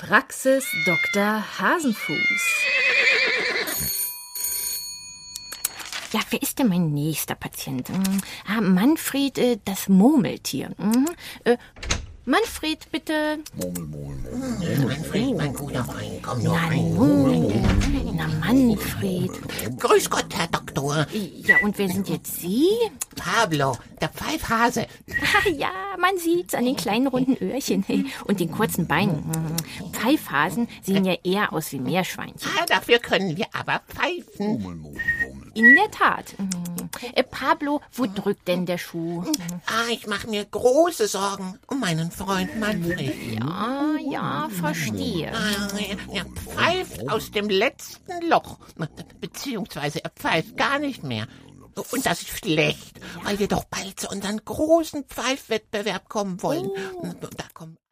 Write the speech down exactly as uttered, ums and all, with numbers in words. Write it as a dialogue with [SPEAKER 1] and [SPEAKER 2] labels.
[SPEAKER 1] Praxis Doktor Hasenfuß.
[SPEAKER 2] Ja, wer ist denn mein nächster Patient? Ah, Manfred, äh, das Murmeltier. Mhm. Äh, Manfred, bitte.
[SPEAKER 3] Murmel, Murmel, Murmel.
[SPEAKER 4] Manfred, mein guter Freund, komm nur
[SPEAKER 2] Na,
[SPEAKER 4] rein.
[SPEAKER 2] Murmel. Na, Manfred.
[SPEAKER 4] Grüß Gott, Herr Doktor.
[SPEAKER 2] Ja, und wer sind jetzt Sie?
[SPEAKER 4] Pablo, der Pfeifhase.
[SPEAKER 2] Ah, ja, man sieht's an den kleinen runden Öhrchen und den kurzen Beinen. Mhm. Pfeifhasen sehen ja eher aus wie Meerschweinchen.
[SPEAKER 4] Ah, dafür können wir aber pfeifen.
[SPEAKER 3] Murmel, Murmel, Murmel.
[SPEAKER 2] In der Tat. Mhm. Äh, Pablo, wo drückt denn der Schuh?
[SPEAKER 4] Ah, ich mache mir große Sorgen um meinen Freund Manfred.
[SPEAKER 2] Ja, ja, verstehe.
[SPEAKER 4] Ah, Er pfeift aus dem letzten Loch. Beziehungsweise er pfeift gar nicht mehr. Und das ist schlecht, weil wir doch bald zu unserem großen Pfeifwettbewerb kommen wollen. Da kommen